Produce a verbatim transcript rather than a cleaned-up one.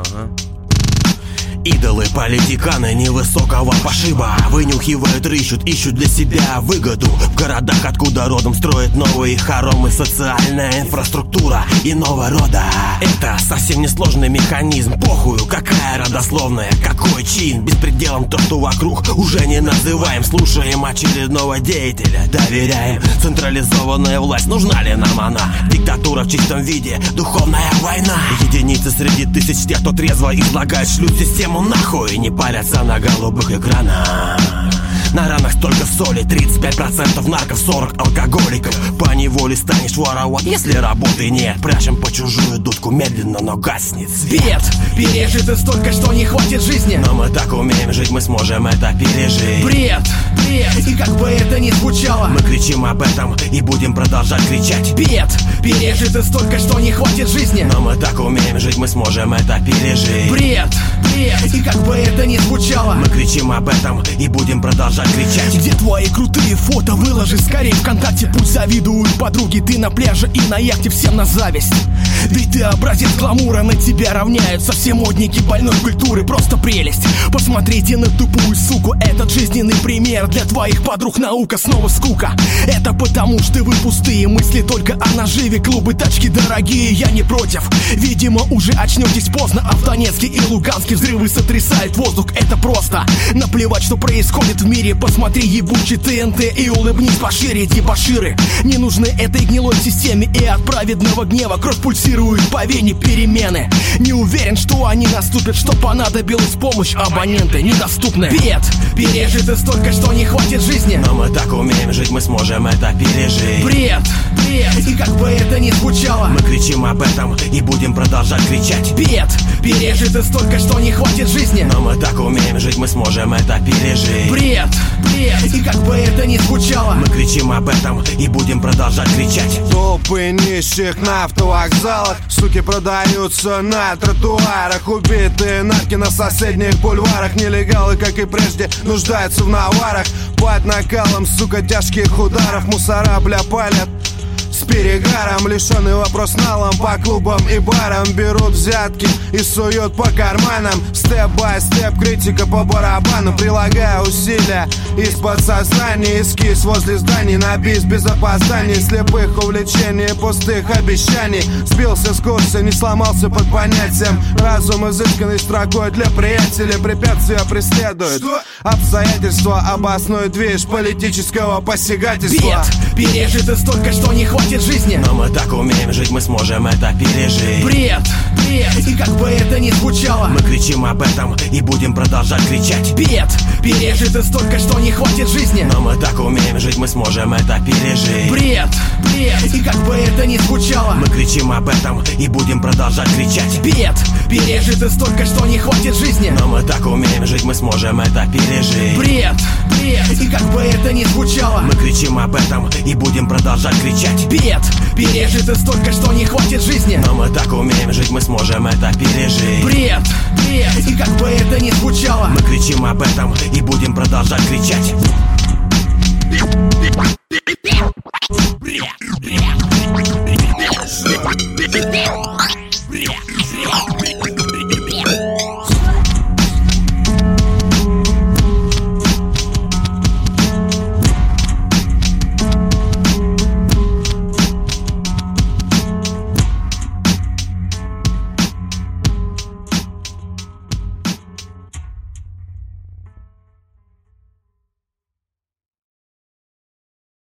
Ага. Идолы, политиканы невысокого пошиба вынюхивают, рыщут, ищут для себя выгоду. В городах, откуда родом, строят новые хоромы. Социальная инфраструктура иного рода. Это совсем не сложный механизм. Похую, какая родословная, какой чин. Беспределом то, что вокруг, уже не называем. Слушаем очередного деятеля, доверяем. Централизованная власть, нужна ли нам она? Диктатура в чистом виде, духовная война. Единицы среди тысяч тех, кто трезво излагает, шлют систему нахуй, не парятся на голубых экранах. На ранах столько соли, тридцать пять процентов нарков, сорок алкоголиков. По неволе станешь воровать, если работы нет. Прячем по чужую дудку, медленно, но гаснет свет. Пережит и столько, что не хватит жизни. Но мы так умеем жить, мы сможем это пережить. Бред, бред, и как бы это ни звучало, мы кричим об этом и будем продолжать кричать. Бед, пережит и столько, что не хватит жизни. Но мы так умеем жить, мы сможем это пережить. Бред, бред, и как бы это ни звучало, мы кричим об этом и будем продолжать кричать. Где твои крутые фото? Выложи скорее ВКонтакте. Пусть завидуют подруги, ты на пляже и на яхте, всем на зависть. Да и ты образец гламура, на тебя равняются все модники больной культуры. Просто прелесть. Посмотрите на тупую суку. Этот жизненный пример для твоих подруг. Наука снова скука. Это потому, что вы пустые мысли только о наживе. Клубы, тачки дорогие, я не против. Видимо, уже очнетесь поздно. А в Донецке и Луганске взрывы сотрясают воздух. Это просто. Наплевать, что происходит в мире. Посмотри ебучий ТНТ и улыбнись пошире, дебоширы. Не нужны этой гнилой системе, и от праведного гнева кровь пульсирует по вене перемены. Не уверен, что они наступят, что понадобилась помощь. Абоненты недоступны. Бед, пережит и столько, что не хватит жизни. Но мы так умеем жить, мы сможем это пережить. Бред, бред, и как бы это ни звучало, мы кричим об этом и будем продолжать кричать. Бед, пережит и столько, что не хватит жизни. Но мы так умеем жить, мы сможем это пережить. Бред, бред, и как бы это ни звучало, мы кричим об этом и будем продолжать кричать. Толпы нищих на автовокзалах, суки продаются на тротуарах. Убитые нарки на соседних бульварах. Нелегалы, как и прежде, нуждаются в наварах. Под накалом, сука, тяжких ударов. Мусора, бля, палят с перегаром. Лишенный вопрос налом по клубам и барам. Берут взятки и суют по карманам. Степ-бай-степ, критика по барабану. Прилагая усилия из подсознания. Эскиз возле зданий на бис без опозданий. Слепых увлечений, пустых обещаний. Сбился с курса, не сломался под понятием. Разум изысканной строкой для приятеля. Препятствия преследуют. Что? Обстоятельства обоснуют движ политического посягательства. Бед, пережит и столько, что не хватит жизни. Но мы так умеем жить, мы сможем это пережить. Бред, бред, и как бы это ни звучало, мы кричим об этом и будем продолжать кричать. Бед, пережит и столько, что не хватит жизни. Но мы так умеем жить, мы сможем это пережить. Бред, бред, и как бы это ни звучало, мы кричим об этом и будем продолжать кричать. Бед, пережит и столько, что не хватит жизни. Но мы так умеем жить, мы сможем это пережить. Бред, бред, и как бы это ни звучало, мы кричим об этом и будем продолжать кричать. Бед, пережит и столько, что не хватит жизни. Но мы так умеем жить, мы сможем это пережить. Бред, бред, и как бы это ни звучало, мы кричим об этом и будем продолжать кричать.